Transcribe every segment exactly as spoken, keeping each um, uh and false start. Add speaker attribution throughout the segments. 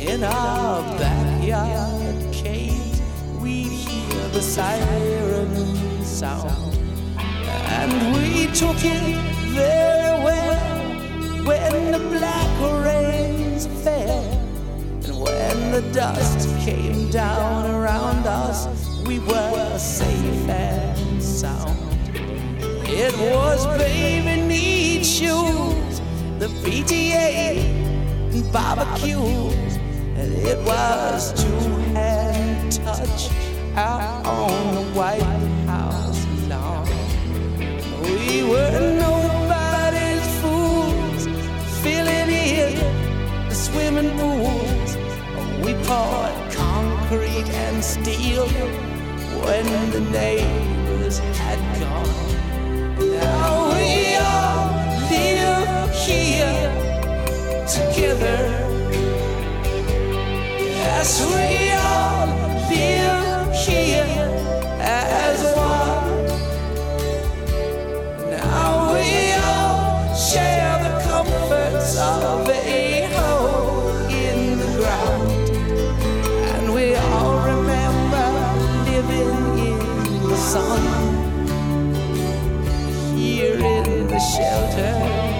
Speaker 1: In our backyard cave, we'd hear the siren sound, and we took it very well when the black rains fell, and when the dust came down around us, we were safe and sound. It was baby need shoes, the P T A and barbecues, and it was two-hand touch out on the White House lawn. We were nobody's fools, filling in the swimming pools. We poured concrete and steel when the neighbors had gone. Now we all live here together. Yes, we all live here as one. Now we all share the comforts of a hole in the ground, and we all remember living in the sun here in the shelter.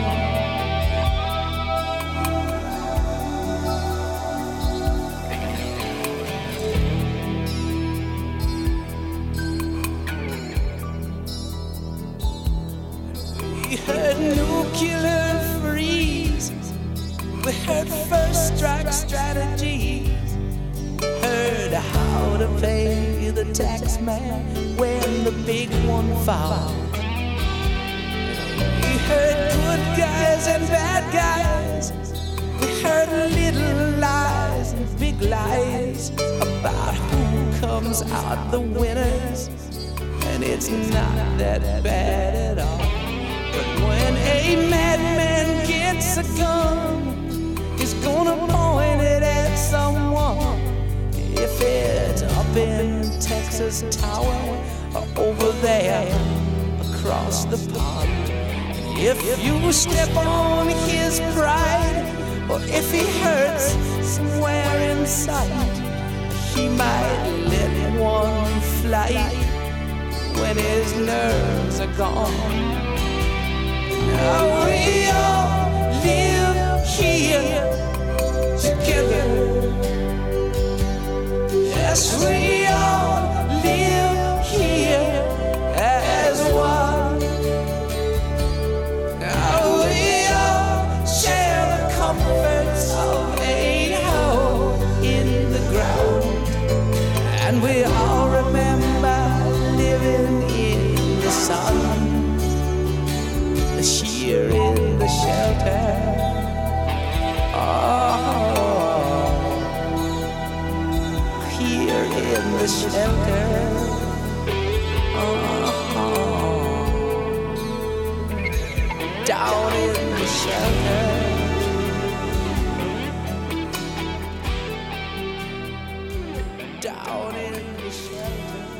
Speaker 1: We heard nuclear freeze, we heard first strike strategies, heard how to pay the tax man when the big one falls. We heard good guys and bad guys, we heard little lies and big lies about who comes out the winners, and it's not that bad at all. But when a madman gets a gun, he's gonna point it at someone. If it's up in Texas Tower or over there across the pond, if you step on his pride, or if he hurts somewhere inside, he might let one fly when his nerves are gone. Now we all live here together. Yes, we all live here as one. Now we all share the comforts of a hole in the ground, and we all remember living in the sun, here in the shelter. Oh, here in the shelter. Oh, down in the shelter. Down in the shelter.